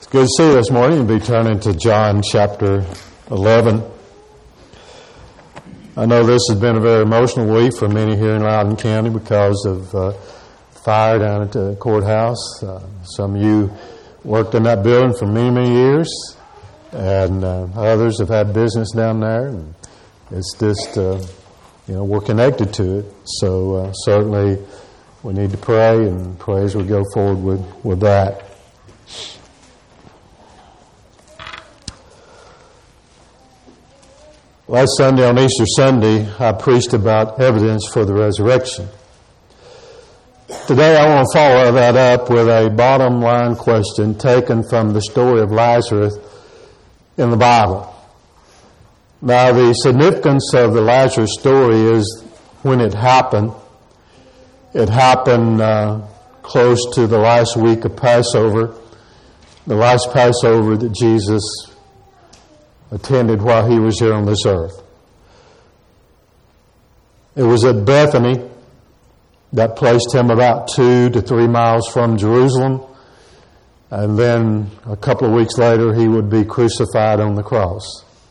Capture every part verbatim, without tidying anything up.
Good to see you this morning. You'll be turning to John chapter eleven. I know this has been a very emotional week for many here in Loudoun County because of uh, fire down at the courthouse. Uh, some of you worked in that building for many, many years, and uh, others have had business down there. And it's just, uh, you know, we're connected to it. So uh, certainly we need to pray and pray as we go forward with, with that. Last Sunday, on Easter Sunday, I preached about evidence for the resurrection. Today, I want to follow that up with a bottom line question taken from the story of Lazarus in the Bible. Now, the significance of the Lazarus story is when it happened. It happened uh, close to the last week of Passover, the last Passover that Jesus attended while he was here on this earth. It was at Bethany. That placed him about two to three miles from Jerusalem. And then a couple of weeks later, he would be crucified on the cross.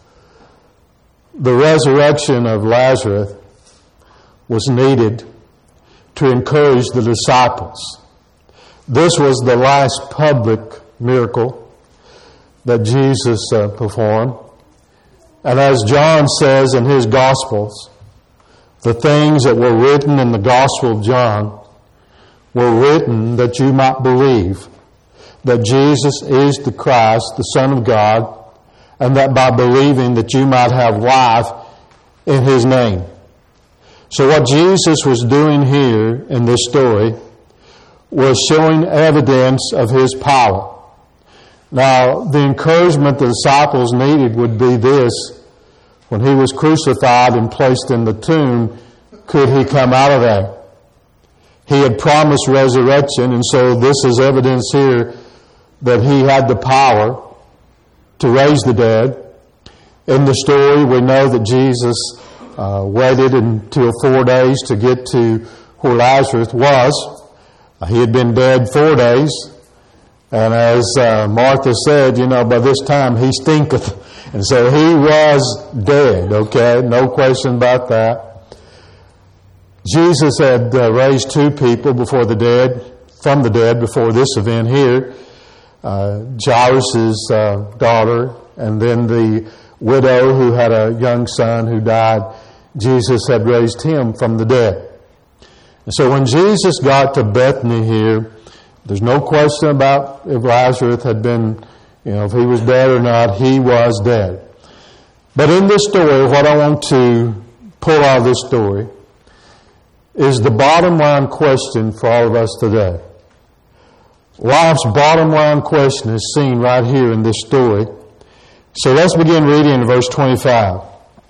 The resurrection of Lazarus was needed to encourage the disciples. This was the last public miracle that Jesus uh, performed. And as John says in his Gospels, the things that were written in the Gospel of John were written that you might believe that Jesus is the Christ, the Son of God, and that by believing that you might have life in His name. So what Jesus was doing here in this story was showing evidence of His power. Now, the encouragement the disciples needed would be this: when He was crucified and placed in the tomb, could He come out of there? He had promised resurrection, and so this is evidence here that He had the power to raise the dead. In the story, we know that Jesus uh, waited until four days to get to where Lazarus was. Uh, he had been dead four days. And as uh, Martha said, you know, by this time he stinketh. And so he was dead, okay? No question about that. Jesus had uh, raised two people before the dead, from the dead before this event here. Uh, Jairus' uh, daughter, and then the widow who had a young son who died. Jesus had raised him from the dead. And so when Jesus got to Bethany here, there's no question about if Lazarus had been, you know, if he was dead or not. He was dead. But in this story, what I want to pull out of this story is the bottom line question for all of us today. Life's bottom line question is seen right here in this story. So let's begin reading in verse twenty-five.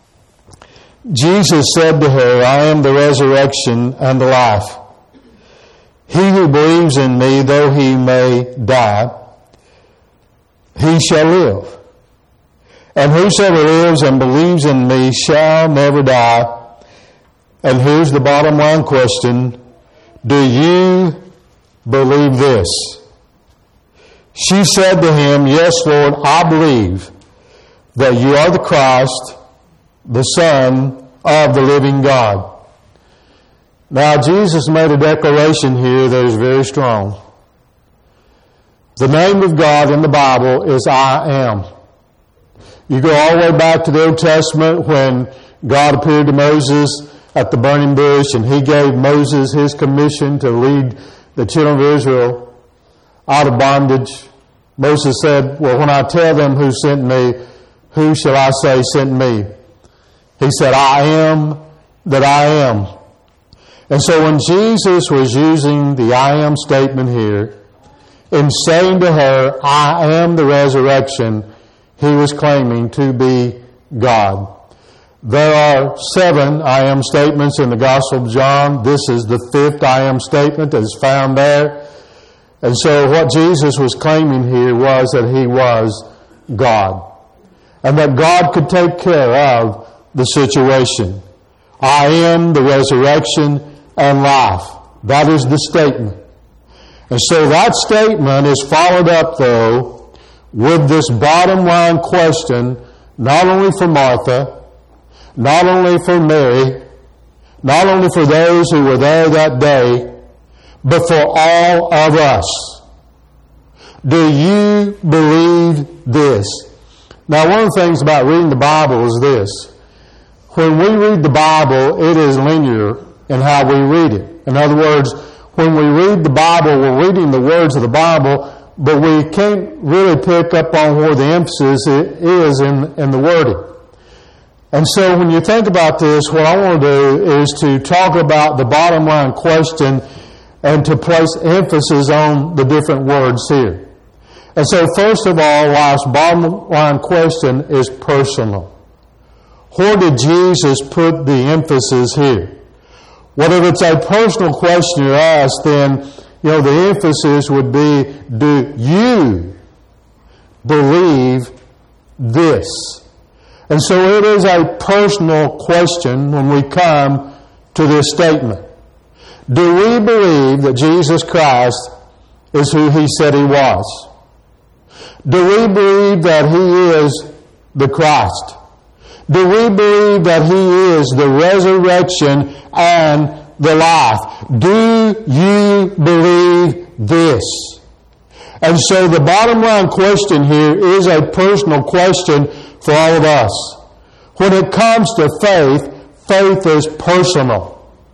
Jesus said to her, I am the resurrection and the life. He who believes in me, though he may die, he shall live. And whosoever lives and believes in me shall never die. And here's the bottom line question. Do you believe this? She said to him, Yes, Lord, I believe that you are the Christ, the Son of the living God. Now, Jesus made a declaration here that is very strong. The name of God in the Bible is I am. You go all the way back to the Old Testament when God appeared to Moses at the burning bush and He gave Moses his commission to lead the children of Israel out of bondage. Moses said, well, when I tell them who sent me, who shall I say sent me? He said, I am that I am. And so when Jesus was using the I am statement here, in saying to her, I am the resurrection, He was claiming to be God. There are seven I am statements in the Gospel of John. This is the fifth I am statement that is found there. And so what Jesus was claiming here was that He was God. And that God could take care of the situation. I am the resurrection and life. That is the statement. And so that statement is followed up, though, with this bottom line question, not only for Martha, not only for Mary, not only for those who were there that day, but for all of us. Do you believe this? Now, one of the things about reading the Bible is this. When we read the Bible, it is linear in how we read it. In other words, when we read the Bible, we're reading the words of the Bible, but we can't really pick up on where the emphasis is in, in the wording. And so when you think about this, what I want to do is to talk about the bottom line question and to place emphasis on the different words here. And so first of all, life's bottom line question is personal. Where did Jesus put the emphasis here? Well, if it's a personal question you ask, then, you know, the emphasis would be, do you believe this? And so it is a personal question when we come to this statement. Do we believe that Jesus Christ is who He said He was? Do we believe that He is the Christ? Do we believe that He is the resurrection and the life? Do you believe this? And so the bottom line question here is a personal question for all of us. When it comes to faith, faith is personal.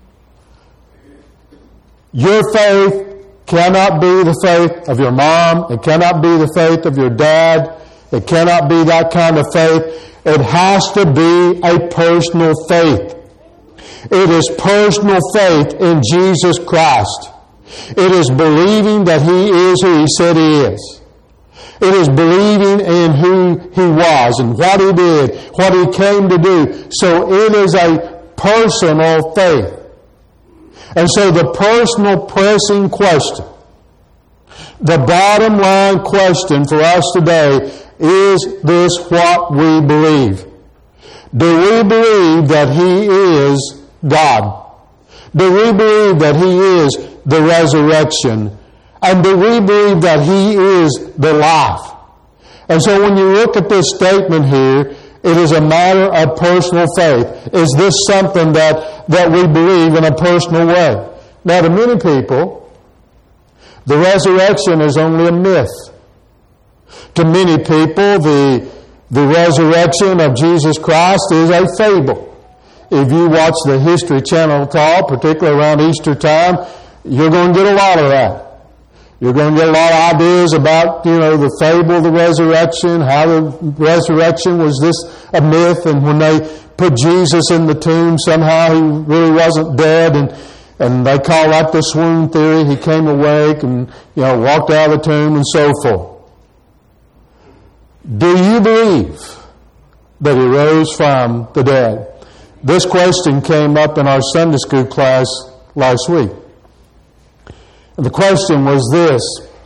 Your faith cannot be the faith of your mom. It cannot be the faith of your dad. It cannot be that kind of faith. It has to be a personal faith. It is personal faith in Jesus Christ. It is believing that He is who He said He is. It is believing in who He was and what He did, what He came to do. So it is a personal faith. And so the personal pressing question, the bottom line question for us today, is this what we believe? Do we believe that He is God? Do we believe that He is the resurrection? And do we believe that He is the life? And so when you look at this statement here, it is a matter of personal faith. Is this something that, that we believe in a personal way? Now, to many people, the resurrection is only a myth. To many people, the, the resurrection of Jesus Christ is a fable. If you watch the History Channel at all, particularly around Easter time, you're going to get a lot of that. You're going to get a lot of ideas about, you know, the fable of the resurrection, how the resurrection was this a myth, and when they put Jesus in the tomb, somehow He really wasn't dead, and and they call that the swoon theory. He came awake and, you know, walked out of the tomb and so forth. Do you believe that He rose from the dead? This question came up in our Sunday school class last week. And the question was this: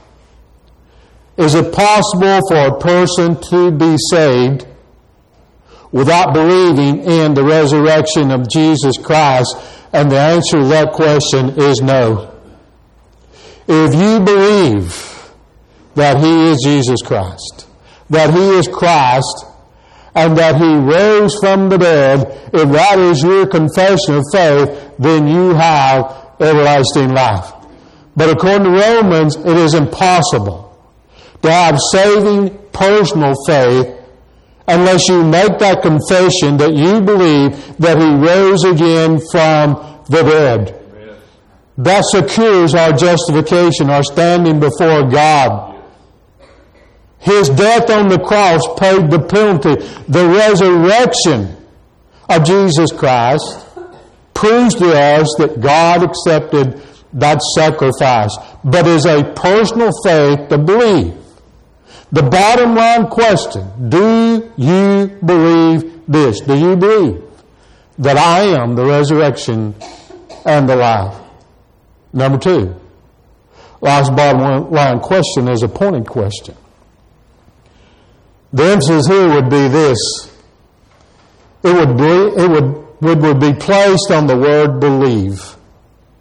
is it possible for a person to be saved without believing in the resurrection of Jesus Christ? And the answer to that question is no. If you believe that He is Jesus Christ, that He is Christ, and that He rose from the dead, if that is your confession of faith, then you have everlasting life. But according to Romans, it is impossible to have saving personal faith unless you make that confession that you believe that He rose again from the dead. Amen. That secures our justification, our standing before God. His death on the cross paid the penalty. The resurrection of Jesus Christ proves to us that God accepted that sacrifice, but is a personal faith to believe. The bottom line question, do you believe this? Do you believe that I am the resurrection and the life? Number two, life's bottom line question is a pointed question. The emphasis here would be this. It would be, it would, it would be placed on the word believe.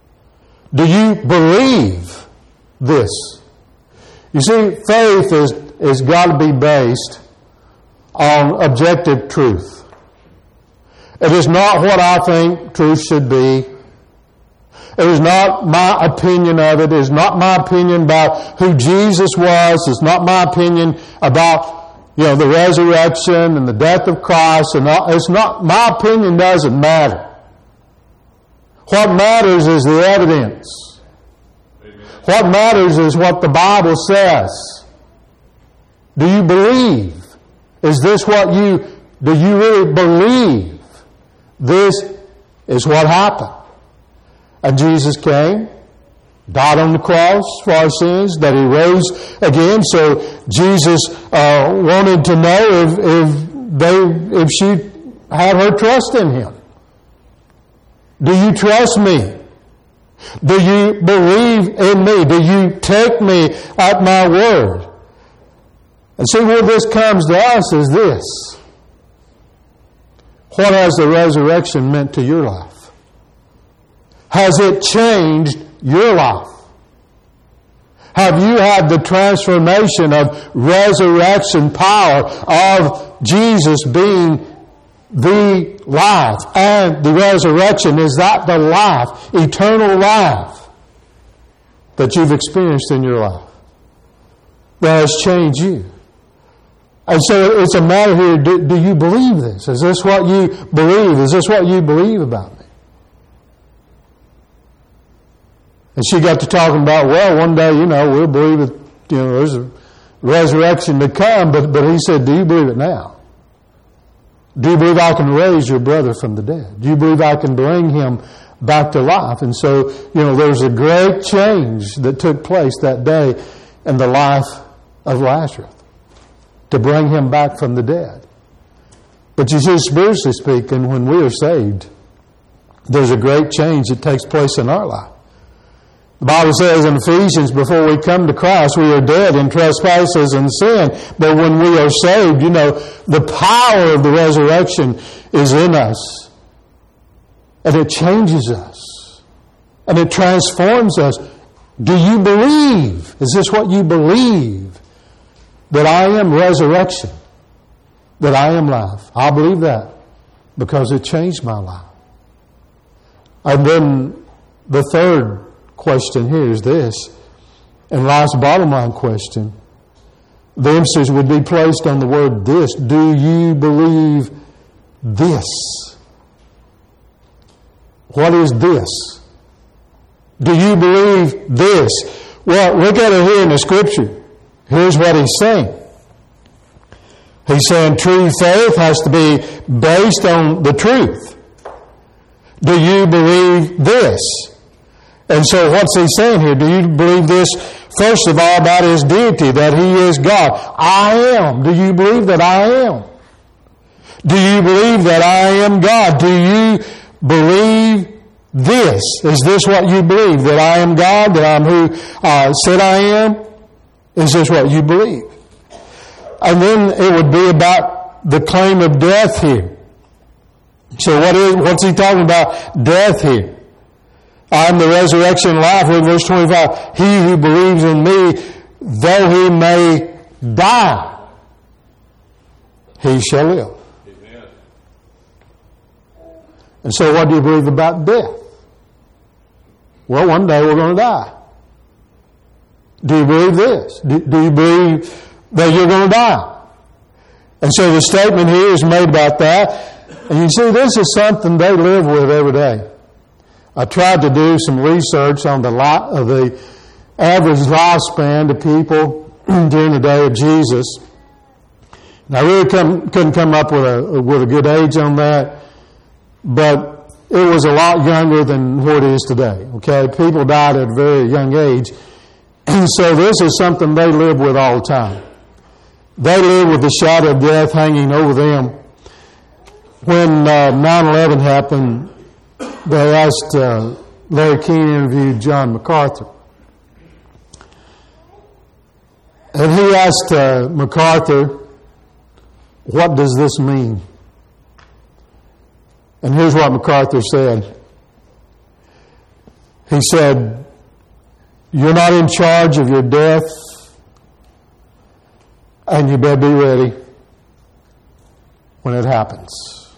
Do you believe this? You see, faith is has got to be based on objective truth. It is not what I think truth should be. It is not my opinion of it. It is not my opinion about who Jesus was. It's not my opinion about, you know, the resurrection and the death of Christ. And all. It's not, my opinion doesn't matter. What matters is the evidence. Amen. What matters is what the Bible says. Do you believe? Is this what you, do you really believe this is what happened? And Jesus came, died on the cross for our sins, that He rose again. So Jesus uh, wanted to know if, if they, if she had her trust in Him. Do you trust me? Do you believe in me? Do you take me at my word? And see, where this comes to us is this. What has the resurrection meant to your life? Has it changed your life? Have you had the transformation of resurrection power of Jesus being the life? And the resurrection, is that the life, eternal life that you've experienced in your life that has changed you? And so it's a matter here, do, do you believe this? Is this what you believe? Is this what you believe about me? And she got to talking about, well, one day, you know, we'll believe it, you know, there's a resurrection to come, but, but he said, do you believe it now? Do you believe I can raise your brother from the dead? Do you believe I can bring him back to life? And so, you know, there was a great change that took place that day in the life of Lazarus to bring him back from the dead. But you see, spiritually speaking, when we are saved, there's a great change that takes place in our life. The Bible says in Ephesians, before we come to Christ, we are dead in trespasses and sin. But when we are saved, you know, the power of the resurrection is in us. And it changes us. And it transforms us. Do you believe? Is this what you believe? That I am resurrection? That I am life? I believe that because it changed my life. And then the third question here is this, and life's bottom line question. The emphasis would be placed on the word this. Do you believe this? What is this? Do you believe this? Well, look at it here in the Scripture. Here's what he's saying. He's saying true faith has to be based on the truth. Do you believe this? And so what's he saying here? Do you believe this, first of all, about His deity, that He is God? I am. Do you believe that I am? Do you believe that I am God? Do you believe this? Is this what you believe? That I am God? That I'm who I said I am? Is this what you believe? And then it would be about the claim of death here. So what is, what's he talking about? Death here. I am the resurrection and life. In verse twenty-five, he who believes in me, though he may die, he shall live. Amen. And so what do you believe about death? Well, one day we're going to die. Do you believe this? Do, do you believe that you're going to die? And so the statement here is made about that. And you see, this is something they live with every day. I tried to do some research on the, li- of the average lifespan to people during the day of Jesus. And I really come, couldn't come up with a, with a good age on that, but it was a lot younger than what it is today. Okay, people died at a very young age. And so this is something they live with all the time. They live with the shadow of death hanging over them. When uh, nine eleven happened, they asked, uh, Larry King interviewed John MacArthur. And he asked uh, MacArthur, what does this mean? And here's what MacArthur said. He said, you're not in charge of your death. And you better be ready when it happens.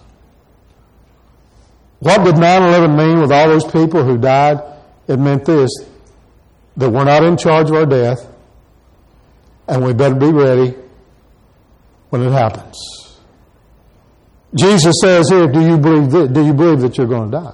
What did nine eleven mean with all those people who died? It meant this, that we're not in charge of our death, and we better be ready when it happens. Jesus says here, do you believe that, do you believe that you're going to die?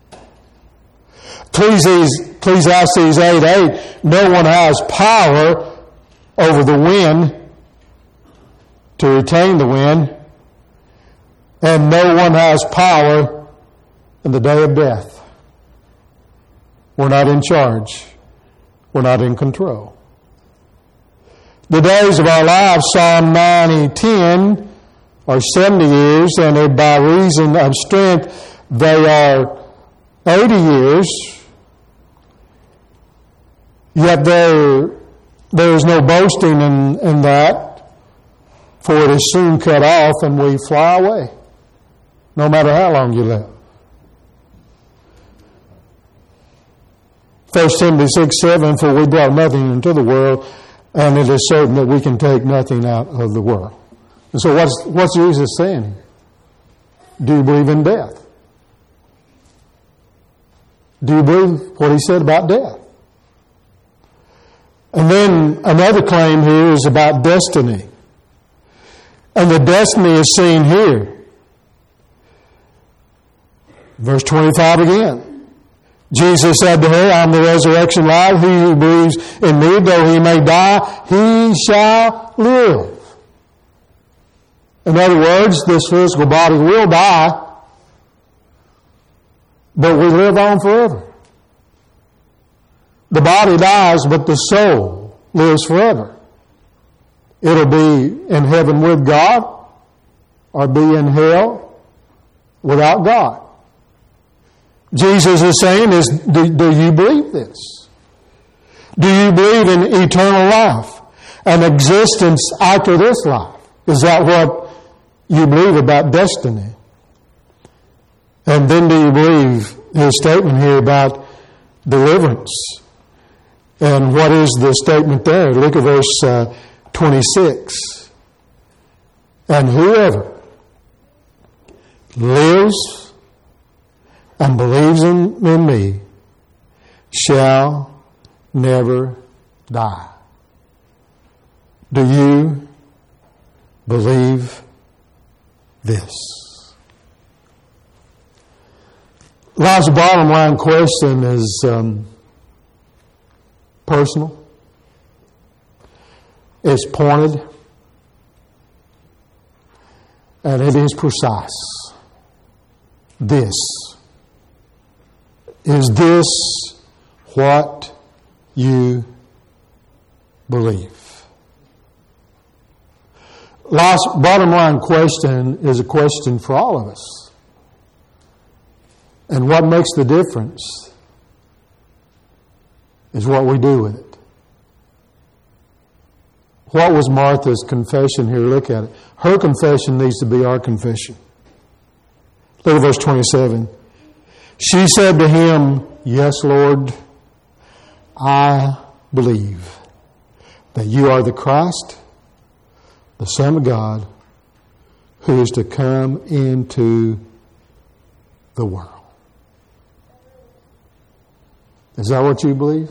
Ecclesiastes eight eight, no one has power over the wind to retain the wind, and no one has power in the day of death. We're not in charge. We're not in control. The days of our lives, Psalm ninety ten, are seventy years, and by reason of strength, they are eighty years. Yet there, there is no boasting in, in that, for it is soon cut off and we fly away, no matter how long you live. First Timothy six seven, for we brought nothing into the world, and it is certain that we can take nothing out of the world. And so what's, what's Jesus saying here? Do you believe in death? Do you believe what he said about death? And then another claim here is about destiny. And the destiny is seen here. Verse twenty-five again. Jesus said to her, I am the resurrection life. He who believes in me, though he may die, he shall live. In other words, this physical body will die, but we live on forever. The body dies, but the soul lives forever. It'll be in heaven with God or be in hell without God. Jesus is saying, is, do, do you believe this? Do you believe in eternal life, an existence after this life? Is that what you believe about destiny? And then do you believe his statement here about deliverance? And what is the statement there? Look at verse uh, twenty-six. And whoever lives and believes in, in me shall never die. Do you believe this? Life's bottom line question is um, personal. It's pointed. And it is precise. This. Is this what you believe? Life's bottom line question is a question for all of us. And what makes the difference is what we do with it. What was Martha's confession here? Look at it. Her confession needs to be our confession. Look at verse twenty-seven. She said to him, Yes, Lord, I believe that you are the Christ, the Son of God, who is to come into the world. Is that what you believe?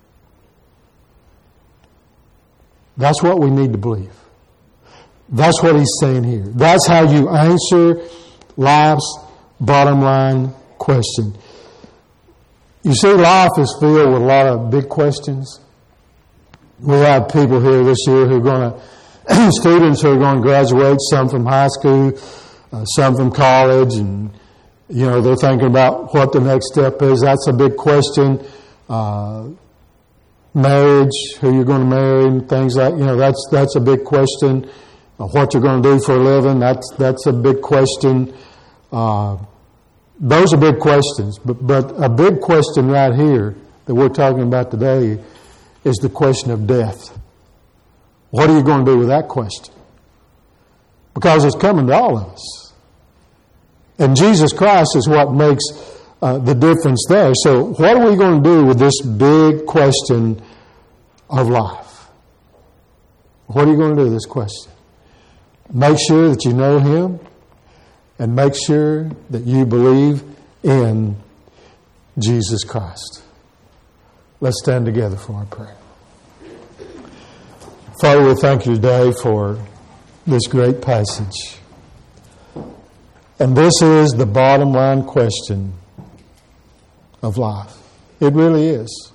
That's what we need to believe. That's what he's saying here. That's how you answer life's bottom line question. You see, life is filled with a lot of big questions. We have people here this year who are going to, students who are going to graduate, some from high school, uh, some from college, and, you know, they're thinking about what the next step is. That's a big question. Uh, marriage, who you're going to marry, and things like, you know, that's that's a big question. Uh, what you're going to do for a living, that's that's a big question. Uh, those are big questions. But, but a big question right here that we're talking about today is the question of death. What are you going to do with that question? Because it's coming to all of us. And Jesus Christ is what makes uh, the difference there. So what are we going to do with this big question of life? What are you going to do with this question? Make sure that you know Him, and make sure that you believe in Jesus Christ. Let's stand together for our prayer. Father, we thank you today for this great passage. And this is the bottom line question of life. It really is.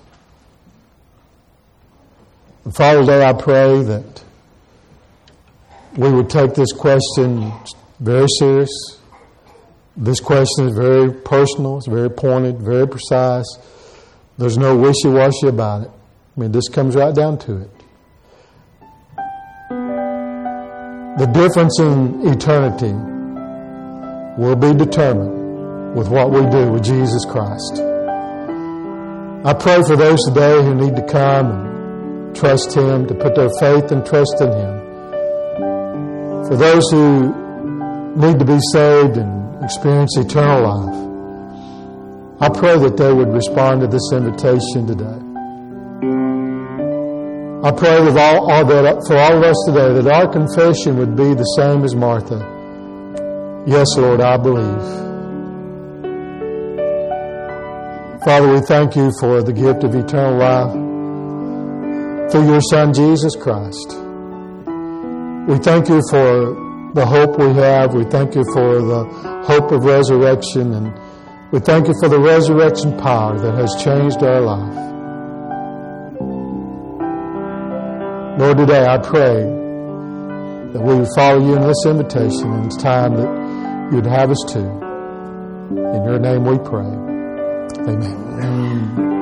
And Father, today I pray that we would take this question very serious. This question is very personal, it's very pointed, very precise. There's no wishy-washy about it. I mean, this comes right down to it. The difference in eternity will be determined with what we do with Jesus Christ. I pray for those today who need to come and trust Him, to put their faith and trust in Him. For those who need to be saved and experience eternal life, I pray that they would respond to this invitation today. I pray that all, all that for all of us today that our confession would be the same as Martha. Yes, Lord, I believe. Father, we thank you for the gift of eternal life through your Son, Jesus Christ. We thank you for the hope we have. We thank you for the hope of resurrection. And we thank you for the resurrection power that has changed our life. Lord, today I pray that we would follow you in this invitation, and it's time that you'd have us to. In your name we pray. Amen.